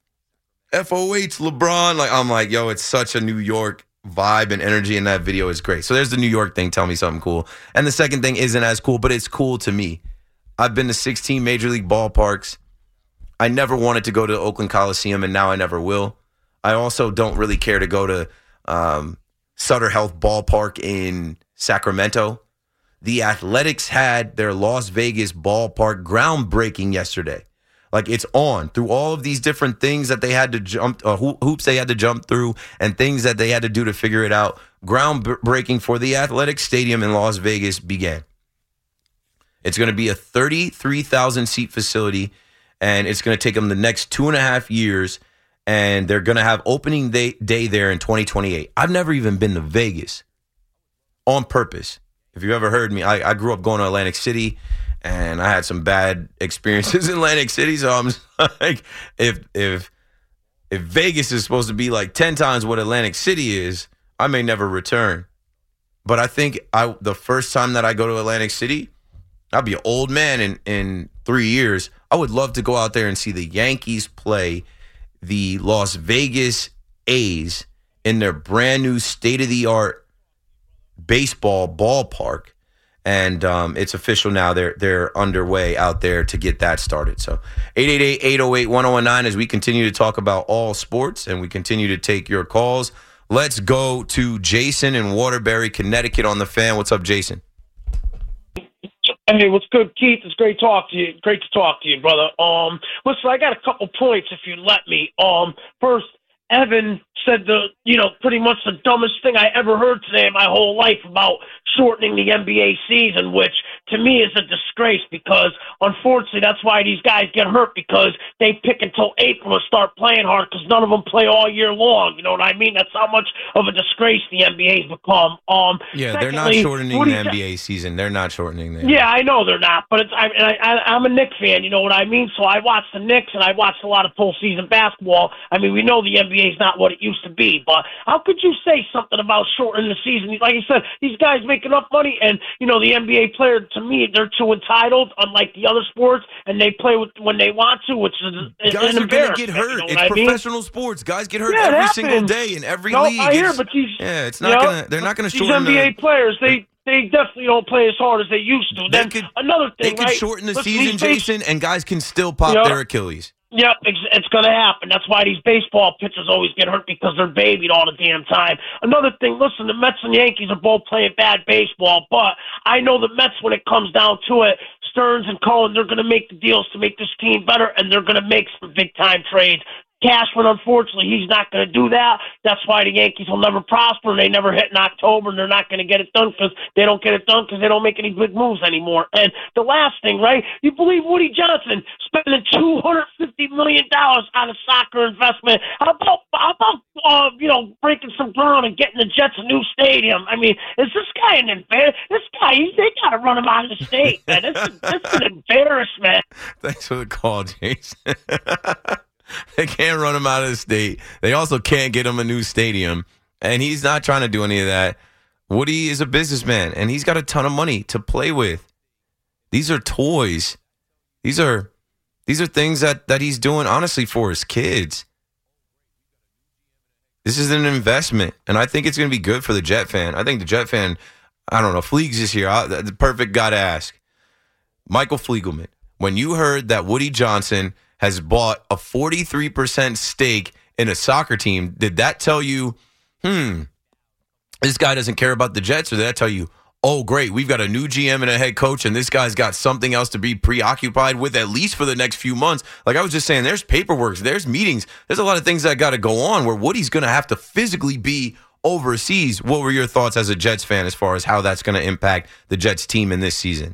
F O H, LeBron. Like, I'm like, yo, it's such a New York vibe and energy, and that video is great. So there's the New York thing. Tell me something cool. And the second thing isn't as cool, but it's cool to me. I've been to sixteen Major League ballparks. I never wanted to go to Oakland Coliseum, and now I never will. I also don't really care to go to um, Sutter Health Ballpark in Sacramento. The Athletics had their Las Vegas ballpark groundbreaking yesterday. Like, it's on through all of these different things that they had to jump, uh, hoops they had to jump through, and things that they had to do to figure it out. Groundbreaking for the Athletics Stadium in Las Vegas began. It's going to be a thirty-three thousand seat facility, and it's going to take them the next two and a half years, and they're going to have opening day, day there in twenty twenty-eight. I've never even been to Vegas on purpose. If you ever heard me, I, I grew up going to Atlantic City, and I had some bad experiences in Atlantic City. So I'm like, if if if Vegas is supposed to be like ten times what Atlantic City is, I may never return. But I think I the first time that I go to Atlantic City, I'll be an old man in, in three years. I would love to go out there and see the Yankees play the Las Vegas A's in their brand new state-of-the-art baseball ballpark. And um, it's official now. They're they're underway out there to get that started. So eight eight eight, eight oh eight, one oh one nine as we continue to talk about all sports and we continue to take your calls. Let's go to Jason in Waterbury, Connecticut on the Fan. What's up, Jason? Hey, what's good, Keith? It's great to talk to you. Great to talk to you, brother. Um, listen, I got a couple points if you let me. Um, first, Evan said the, you know, pretty much the dumbest thing I ever heard today in my whole life about shortening the N B A season, which to me is a disgrace because, unfortunately, that's why these guys get hurt because they pick until April to start playing hard because none of them play all year long. You know what I mean? That's how much of a disgrace the N B A's become. Um, yeah, secondly, they're not shortening the N B A th- season. They're not shortening the Yeah, I know they're not, but it's, I, I, I, I'm a Knicks fan, you know what I mean? So I watch the Knicks and I watched a lot of postseason basketball. I mean, we know the N B A is not what it used to be, but how could you say something about shortening the season? Like I said, these guys make enough money, and, you know, the N B A player, to me, they're too entitled, unlike the other sports, and they play with, when they want to, which is guys an are going to get hurt. You know it's professional mean? sports. Guys get hurt Yeah, every single happens. day in every no, league. I hear, it's, but these, yeah, it's you not know, gonna. They're not going to these shorten N B A the, players. They they definitely don't play as hard as they used to. They Then could, another thing, they could right? shorten the Listen, season, these base- Jason, and guys can still pop Yeah. their Achilles. Yep, it's going to happen. That's why these baseball pitchers always get hurt because they're babied all the damn time. Another thing, listen, the Mets and Yankees are both playing bad baseball, but I know the Mets, when it comes down to it, Stearns and Cohen, they're going to make the deals to make this team better, and they're going to make some big-time trades. Cashman, unfortunately, he's not going to do that. That's why the Yankees will never prosper. They never hit in October, and they're not going to get it done because they don't get it done because they don't make any big moves anymore. And the last thing, right? You believe Woody Johnson spending two hundred fifty million dollars on a soccer investment? How about, how about uh, you know, breaking some ground and getting the Jets a new stadium? I mean, is this guy an embarrassment? This guy, he, they got to run him out of the state, man. This is, this is an embarrassment. Thanks for the call, Jason. They can't run him out of the state. They also can't get him a new stadium. And he's not trying to do any of that. Woody is a businessman, and he's got a ton of money to play with. These are toys. These are these are things that, that he's doing, honestly, for his kids. This is an investment, and I think it's going to be good for the Jet fan. I think the Jet fan, I don't know, Fleegs is here. I, the perfect guy to ask. Michael Fliegelman, when you heard that Woody Johnson has bought a forty-three percent stake in a soccer team, did that tell you, hmm, this guy doesn't care about the Jets? Or did that tell you, oh, great, we've got a new G M and a head coach, and this guy's got something else to be preoccupied with at least for the next few months? Like I was just saying, there's paperwork, there's meetings, there's a lot of things that got to go on where Woody's going to have to physically be overseas. What were your thoughts as a Jets fan as far as how that's going to impact the Jets team in this season?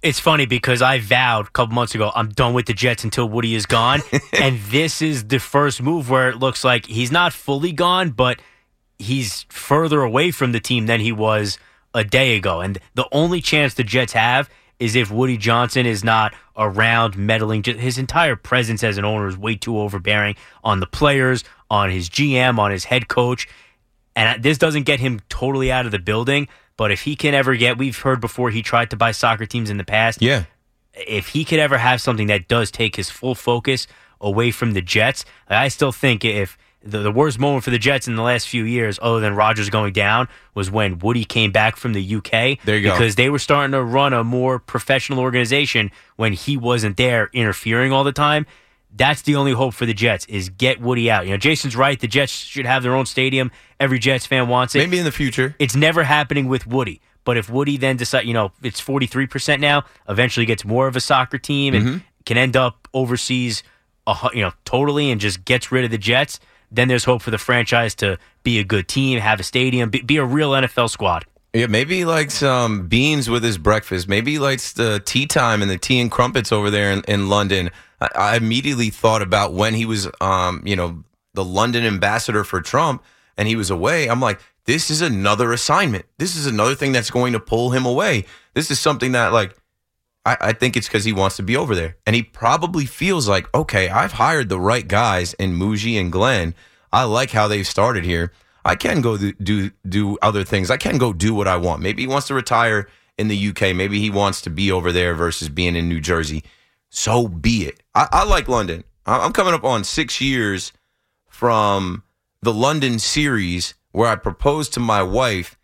It's funny because I vowed a couple months ago, I'm done with the Jets until Woody is gone. And this is the first move where it looks like he's not fully gone, but he's further away from the team than he was a day ago. And the only chance the Jets have is if Woody Johnson is not around meddling. His entire presence as an owner is way too overbearing on the players, on his G M, on his head coach. And this doesn't get him totally out of the building. But if he can ever get, we've heard before he tried to buy soccer teams in the past. Yeah. If he could ever have something that does take his full focus away from the Jets, I still think if the, the worst moment for the Jets in the last few years, other than Rodgers going down, was when Woody came back from the U K. There you go. Because they were starting to run a more professional organization when he wasn't there interfering all the time. That's the only hope for the Jets is get Woody out. You know, Jason's right. The Jets should have their own stadium. Every Jets fan wants it. Maybe in the future. It's never happening with Woody. But if Woody then decides, you know, it's forty-three percent now, eventually gets more of a soccer team and Mm-hmm. can end up overseas, uh, you know, totally and just gets rid of the Jets, then there's hope for the franchise to be a good team, have a stadium, be, be a real N F L squad. Yeah, maybe he likes some beans with his breakfast. Maybe he likes the tea time and the tea and crumpets over there in, in London. I, I immediately thought about when he was, um, you know, the London ambassador for Trump and he was away. I'm like, this is another assignment. This is another thing that's going to pull him away. This is something that, like, I, I think it's because he wants to be over there. And he probably feels like, okay, I've hired the right guys in Muji and Glenn. I like how they've started here. I can go do, do do other things. I can go do what I want. Maybe he wants to retire in the U K. Maybe he wants to be over there versus being in New Jersey. So be it. I, I like London. I'm coming up on six years from the London series where I proposed to my wife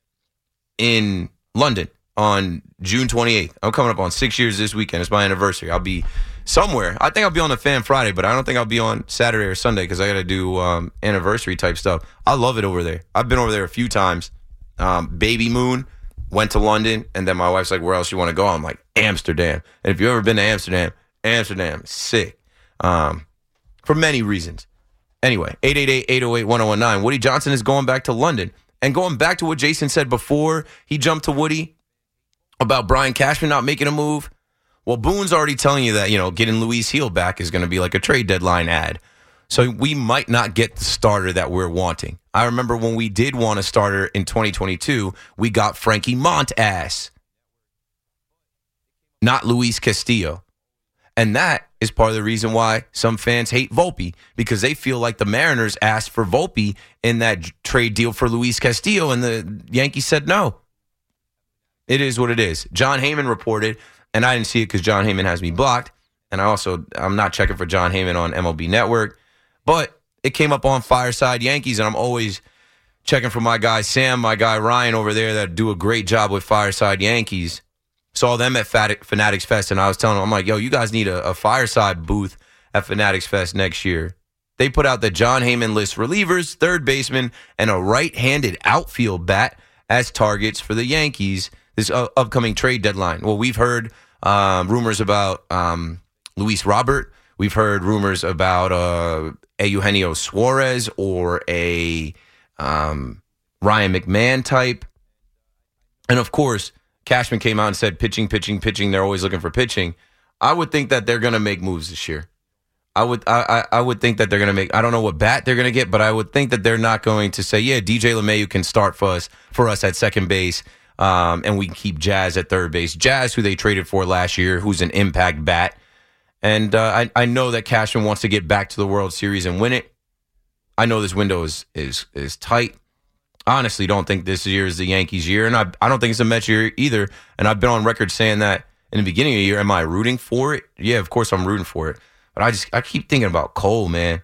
in London on June twenty-eighth. I'm coming up on six years this weekend. It's my anniversary. I'll be somewhere. I think I'll be on the Fan Friday, but I don't think I'll be on Saturday or Sunday because I got to do um, anniversary type stuff. I love it over there. I've been over there a few times. Um, Baby Moon went to London, and then my wife's like, where else you want to go? I'm like, Amsterdam. And if you've ever been to Amsterdam, Amsterdam is sick um, for many reasons. Anyway, eight eight eight, eight oh eight, one oh one nine. Woody Johnson is going back to London. And going back to what Jason said before he jumped to Woody about Brian Cashman not making a move. Well, Boone's already telling you that, you know, getting Luis Heel back is going to be like a trade deadline ad. So we might not get the starter that we're wanting. I remember when we did want a starter in twenty twenty-two, we got Frankie Montas, not Luis Castillo. And that is part of the reason why some fans hate Volpe, because they feel like the Mariners asked for Volpe in that trade deal for Luis Castillo, and the Yankees said no. It is what it is. John Heyman reported, and I didn't see it because John Heyman has me blocked, and I also, I'm not checking for John Heyman on M L B Network, but it came up on Fireside Yankees, and I'm always checking for my guy Sam, my guy Ryan over there that do a great job with Fireside Yankees. Saw them at Fanatics Fest, and I was telling them, I'm like, yo, you guys need a, a Fireside booth at Fanatics Fest next year. They put out the John Heyman list relievers, third baseman, and a right-handed outfield bat as targets for the Yankees this uh, upcoming trade deadline. Well, we've heard um, rumors about um, Luis Robert. We've heard rumors about uh, a Eugenio Suarez or a um, Ryan McMahon type. And, of course, Cashman came out and said pitching, pitching, pitching. They're always looking for pitching. I would think that they're going to make moves this year. I would I, I would think that they're going to make, I don't know what bat they're going to get, but I would think that they're not going to say, yeah, D J LeMahieu can start for us, for us at second base, um, and we can keep Jazz at third base. Jazz, who they traded for last year, who's an impact bat. And uh, I, I know that Cashman wants to get back to the World Series and win it. I know this window is is is tight. Honestly, don't think this year is the Yankees' year, and I I don't think it's the Mets' year either. And I've been on record saying that in the beginning of the year. Am I rooting for it? Yeah, of course I'm rooting for it. But I just I keep thinking about Cole, man.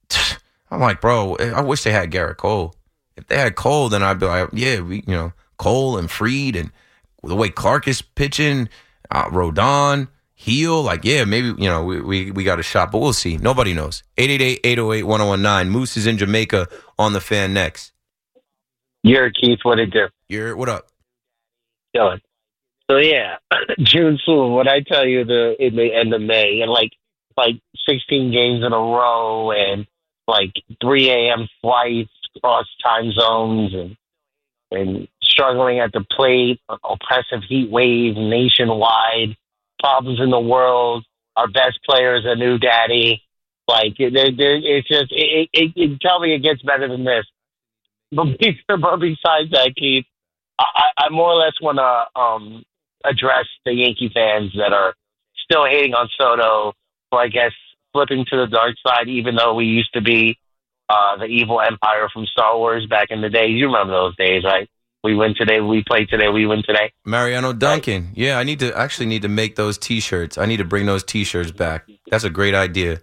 I'm like, bro, I wish they had Garrett Cole. If they had Cole, then I'd be like, yeah, we you know Cole and Fried and the way Clark is pitching, uh, Rodon, Heel, like yeah, maybe you know we, we we got a shot, but we'll see. Nobody knows. eight eight eight, eight oh eight, one oh one nine. Moose is in Jamaica on the Fan next. You're Keith. What it do? You're what up? Chilling. So yeah, June Fool. What I tell you, the in the end of May, and like like sixteen games in a row, and like three a.m. flights across time zones, and and struggling at the plate, oppressive heat wave nationwide, problems in the world. Our best player is a new daddy. Like, they're, they're, it's just, it, it, it, tell me it gets better than this. But, but besides that, Keith, I, I more or less want to um, address the Yankee fans that are still hating on Soto, or I guess flipping to the dark side, even though we used to be uh, the evil empire from Star Wars back in the day. You remember those days, right? We win today, we play today, we win today. Mariano Duncan. Right. Yeah, I need to actually need to make those T-shirts. I need to bring those T-shirts back. That's a great idea.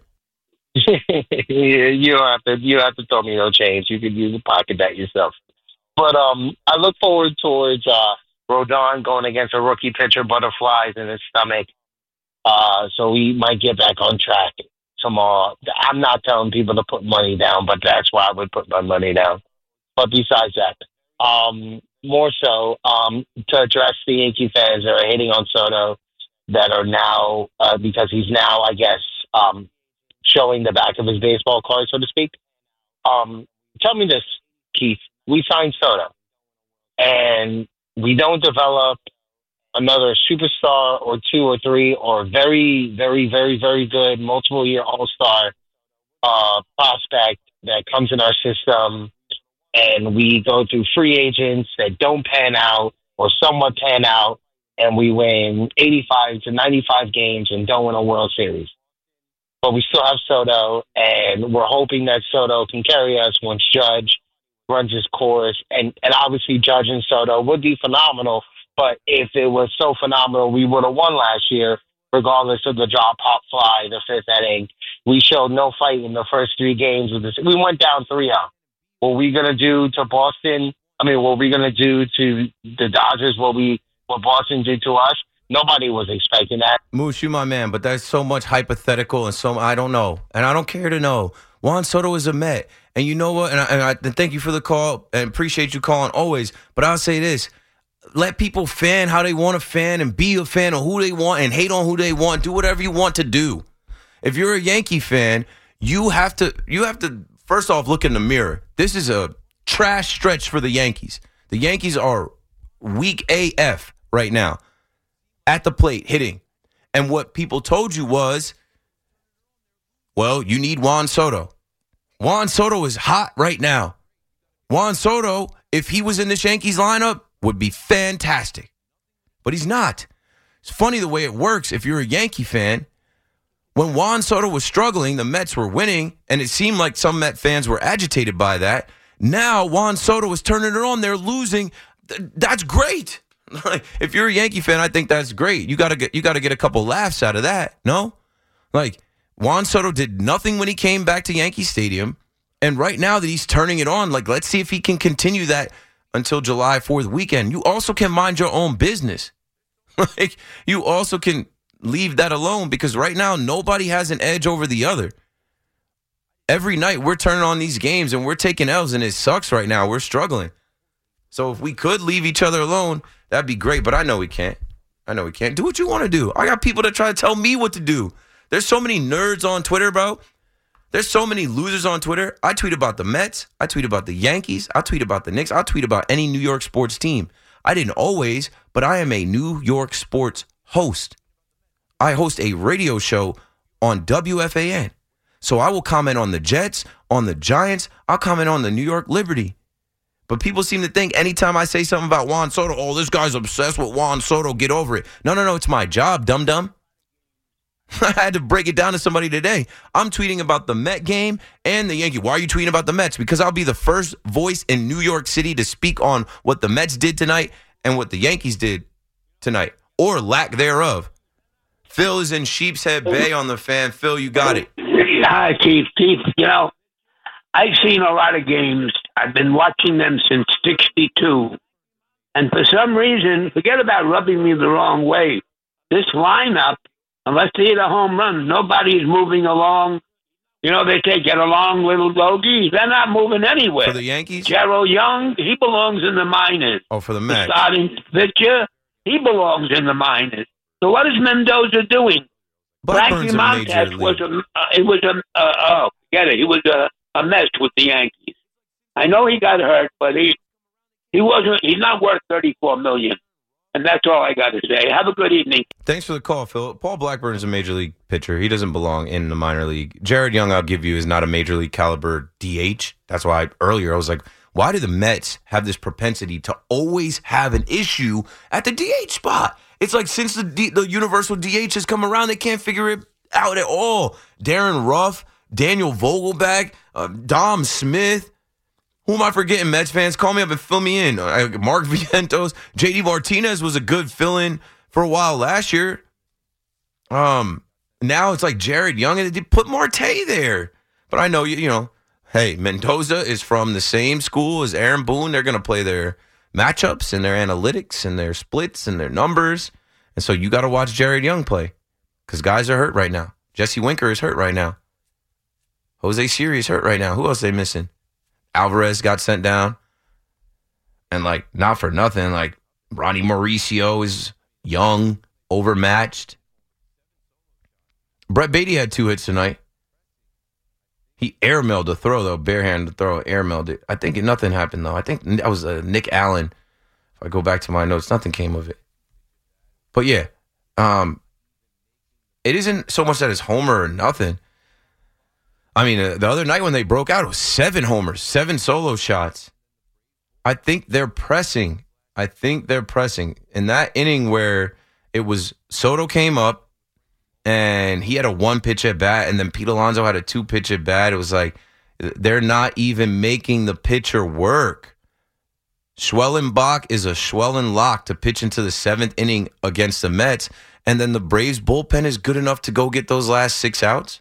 you don't have to. You don't have to throw me no change. You could use a pocket that yourself. But um, I look forward towards uh, Rodon going against a rookie pitcher, butterflies in his stomach. Uh, so we might get back on track tomorrow. I'm not telling people to put money down, but that's why I would put my money down. But besides that, um, more so um, to address the Yankee fans that are hating on Soto, that are now uh, because he's now, I guess. Um, showing the back of his baseball card, so to speak. Um, tell me this, Keith. We signed Soto, and we don't develop another superstar or two or three or very, very, very, very good multiple-year all-star uh, prospect that comes in our system, and we go through free agents that don't pan out or somewhat pan out, and we win eighty-five to ninety-five games and don't win a World Series. But we still have Soto, and we're hoping that Soto can carry us once Judge runs his course. And, and obviously, Judge and Soto would be phenomenal. But if it was so phenomenal, we would have won last year, regardless of the drop, hop, fly, the fifth inning. We showed no fight in the first three games. Of this. We went down three oh. What are we going to do to Boston? I mean, what are we going to do to the Dodgers? What, we, what Boston did to us? Nobody was expecting that. Moose, you my man, but there's so much hypothetical and so I don't know. And I don't care to know. Juan Soto is a Met. And you know what? And I, and I and thank you for the call and appreciate you calling always. But I'll say this. Let people fan how they want to fan and be a fan of who they want and hate on who they want. Do whatever you want to do. If you're a Yankee fan, you have to, you have to first off, look in the mirror. This is a trash stretch for the Yankees. The Yankees are weak A F right now. At the plate, hitting. And what people told you was, well, you need Juan Soto. Juan Soto is hot right now. Juan Soto, if he was in this Yankees lineup, would be fantastic. But he's not. It's funny the way it works if you're a Yankee fan. When Juan Soto was struggling, the Mets were winning, and it seemed like some Met fans were agitated by that. Now Juan Soto is turning it on. They're losing. That's great. If you're a Yankee fan, I think that's great. You gotta get you gotta get a couple laughs out of that. No, like Juan Soto did nothing when he came back to Yankee Stadium, and right now that he's turning it on, like let's see if he can continue that until July fourth weekend. You also can mind your own business. Like you also can leave that alone because right now nobody has an edge over the other. Every night we're turning on these games and we're taking L's, and it sucks right now. We're struggling. So if we could leave each other alone, that'd be great, but I know we can't. I know we can't. Do what you want to do. I got people that try to tell me what to do. There's so many nerds on Twitter, bro. There's so many losers on Twitter. I tweet about the Mets. I tweet about the Yankees. I tweet about the Knicks. I tweet about any New York sports team. I didn't always, but I am a New York sports host. I host a radio show on W F A N. So I will comment on the Jets, on the Giants. I'll comment on the New York Liberty. But people seem to think anytime I say something about Juan Soto, oh, this guy's obsessed with Juan Soto, get over it. No, no, no, it's my job, dum-dum. I had to break it down to somebody today. I'm tweeting about the Met game and the Yankee. Why are you tweeting about the Mets? Because I'll be the first voice in New York City to speak on what the Mets did tonight and what the Yankees did tonight, or lack thereof. Phil is in Sheepshead Bay on the Fan. Phil, you got it. Hi, Keith. Keith, you know, I've seen a lot of games. I've been watching them since sixty-two. And for some reason, forget about rubbing me the wrong way. This lineup, unless they hit a home run, nobody's moving along. You know, they take get along, little Logies. They're not moving anywhere. For the Yankees? Gerald Young, he belongs in the minors. Oh, for the Mets. The starting pitcher, he belongs in the minors. So what is Mendoza doing? Blackburn's Frankie Montas was a, uh, it was a, uh, oh, get it. He was a, a mess with the Yankees. I know he got hurt, but he He wasn't. He's not worth thirty-four million dollars. And that's all I got to say. Have a good evening. Thanks for the call, Phil. Paul Blackburn is a major league pitcher. He doesn't belong in the minor league. Jared Young, I'll give you, is not a major league caliber D H. That's why I, earlier I was like, why do the Mets have this propensity to always have an issue at the D H spot? It's like since the D, the universal D H has come around, they can't figure it out at all. Darren Ruff, Daniel Vogelbach, uh, Dom Smith. Who am I forgetting, Mets fans? Call me up and fill me in. Uh, Mark Vientos. J D Martinez was a good fill-in for a while last year. Um, Now it's like Jared Young, and they put Marte there. But I know, you, you know, hey, Mendoza is from the same school as Aaron Boone. They're going to play their matchups and their analytics and their splits and their numbers. And so you got to watch Jared Young play because guys are hurt right now. Jesse Winker is hurt right now. Jose Siri is hurt right now. Who else are they missing? Alvarez got sent down. And, like, not for nothing, like, Ronnie Mauricio is young, overmatched. Brett Beatty had two hits tonight. He airmailed the throw, though, barehanded throw, airmailed it. I think nothing happened, though. I think that was uh, Nick Allen. If I go back to my notes, nothing came of it. But, yeah, um, it isn't so much that it's homer or nothing. I mean, uh, the other night when they broke out, it was seven homers, seven solo shots. I think they're pressing. I think they're pressing. In that inning where it was Soto came up and he had a one-pitch at bat, and then Pete Alonso had a two-pitch at bat, it was like they're not even making the pitcher work. Schwellenbach is a Schwellen lock to pitch into the seventh inning against the Mets, and then the Braves bullpen is good enough to go get those last six outs.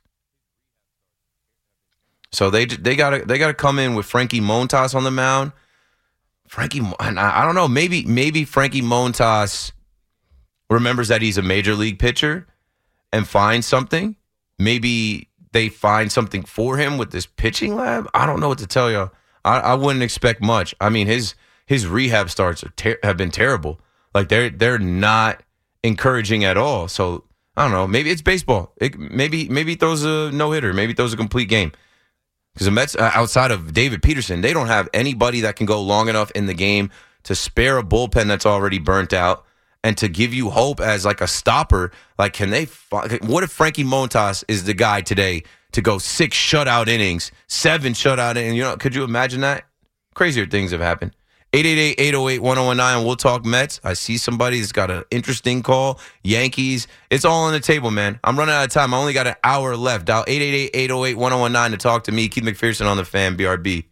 So they they gotta they gotta come in with Frankie Montas on the mound. Frankie, and I, I don't know, maybe maybe Frankie Montas remembers that he's a major league pitcher and finds something. Maybe they find something for him with this pitching lab. I don't know what to tell you. I, I wouldn't expect much. I mean, his his rehab starts are ter- have been terrible. Like they're they're not encouraging at all. So I don't know. Maybe it's baseball. It, maybe maybe he throws a no hitter. Maybe he throws a complete game. Because the Mets, uh, outside of David Peterson, they don't have anybody that can go long enough in the game to spare a bullpen that's already burnt out and to give you hope as like a stopper. Like, can they? What if Frankie Montas is the guy today to go six shutout innings, seven shutout innings? You know, could you imagine that? Crazier things have happened. eight eight eight, eight oh eight, one oh one nine. We'll talk Mets. I see somebody that's got an interesting call. Yankees. It's all on the table, man. I'm running out of time. I only got an hour left. Dial eight eight eight, eight oh eight, one oh one nine to talk to me. Keith McPherson on the Fan, B R B.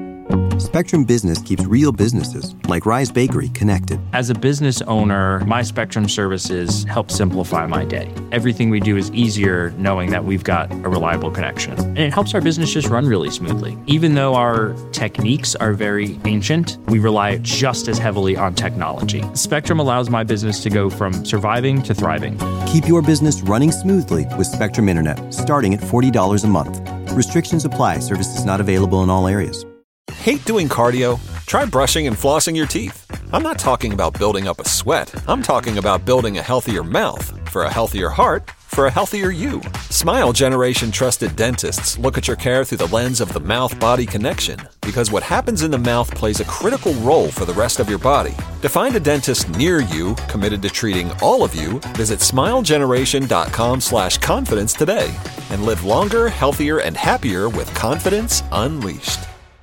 Spectrum Business keeps real businesses, like Rise Bakery, connected. As a business owner, my Spectrum services help simplify my day. Everything we do is easier knowing that we've got a reliable connection. And it helps our business just run really smoothly. Even though our techniques are very ancient, we rely just as heavily on technology. Spectrum allows my business to go from surviving to thriving. Keep your business running smoothly with Spectrum Internet, starting at forty dollars a month. Restrictions apply. Services not available in all areas. Hate doing cardio? Try brushing and flossing your teeth. I'm not talking about building up a sweat. I'm talking about building a healthier mouth. For a healthier heart, for a healthier you. Smile Generation trusted dentists look at your care through the lens of the mouth-body connection, because what happens in the mouth plays a critical role for the rest of your body. To find a dentist near you committed to treating all of you, visit smilegeneration.com slash confidence today and live longer, healthier, and happier with confidence unleashed.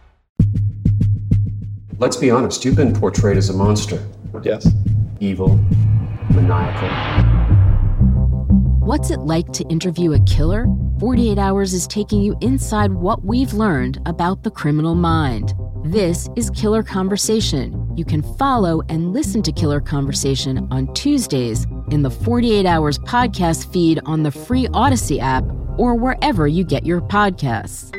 Let's be honest, you've been portrayed as a monster. Yes. Evil, maniacal. What's it like to interview a killer? forty-eight hours is taking you inside what we've learned about the criminal mind. This is Killer Conversation. You can follow and listen to Killer Conversation on Tuesdays in the forty-eight hours podcast feed on the free Odyssey app or wherever you get your podcasts.